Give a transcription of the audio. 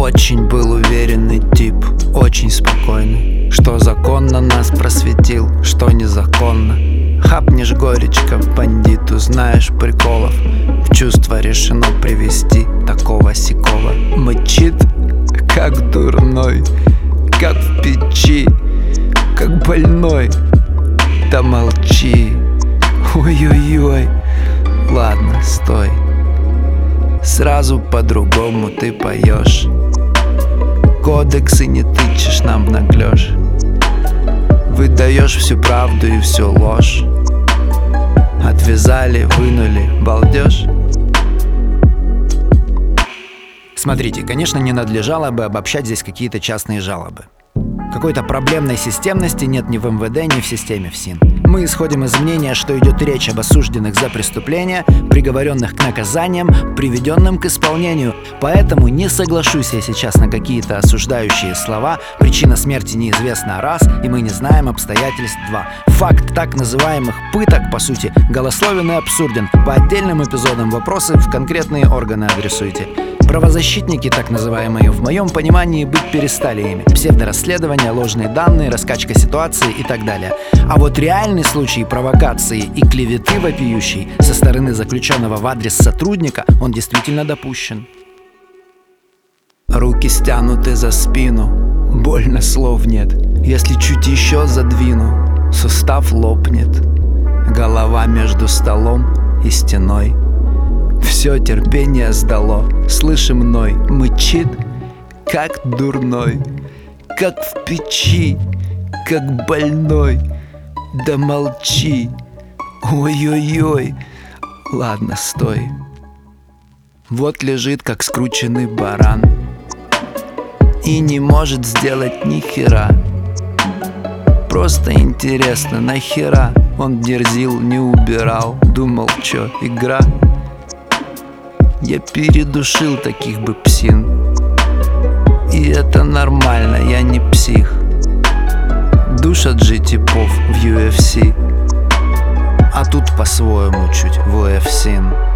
Очень был уверенный тип, очень спокойный. Что законно нас просветил, что незаконно. Хапнешь горечка бандиту, знаешь приколов. В чувство решено привести такого-сякого. Мычит, как дурной, как в печи, как больной. Да молчи, ой-ой-ой. Ладно, стой. Сразу по-другому ты поешь. Кодексы не тычешь нам в наглёж. Выдаешь всю правду и всю ложь. Отвязали, вынули, балдеж. Смотрите, конечно, не надлежало бы обобщать здесь какие-то частные жалобы. Какой-то проблемной системности нет ни в МВД, ни в системе ФСИН. Мы исходим из мнения, что идет речь об осужденных за преступления, приговоренных к наказаниям, приведенным к исполнению. Поэтому не соглашусь я сейчас на какие-то осуждающие слова. Причина смерти неизвестна раз, и мы не знаем обстоятельств два. Факт так называемых пыток, по сути, голословен и абсурден. По отдельным эпизодам вопросы в конкретные органы адресуйте. Правозащитники, так называемые, в моем понимании быть перестали ими. Псевдорасследования, ложные данные, раскачка ситуации и так далее. А вот реальный случай провокации и клеветы вопиющей со стороны заключенного в адрес сотрудника, он действительно допущен. Руки стянуты за спину, больно слов нет. Если чуть еще задвину, сустав лопнет. Голова между столом и стеной. Все терпение сдало, слышим мной, мычит, как дурной, как в печи, как больной. Да молчи, ой-ой-ой. Ладно, стой. Вот лежит, как скрученный баран, и не может сделать ни хера. Просто интересно, нахера он дерзил, не убирал. Думал, чё, игра? Я передушил таких бы псин. И это нормально, я не псих. Душат же типов в UFC, а тут по-своему чуть в УФСИН.